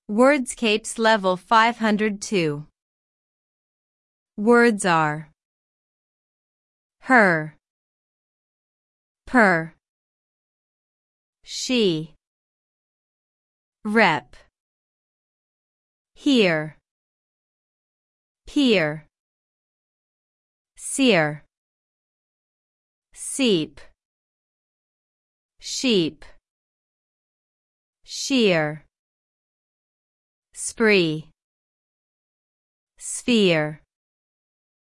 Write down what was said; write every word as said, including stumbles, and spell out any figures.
Wordscapes Level five hundred two. Words are her, per, she, rep, here, peer, seer, seep, sheep, shear, spree, sphere.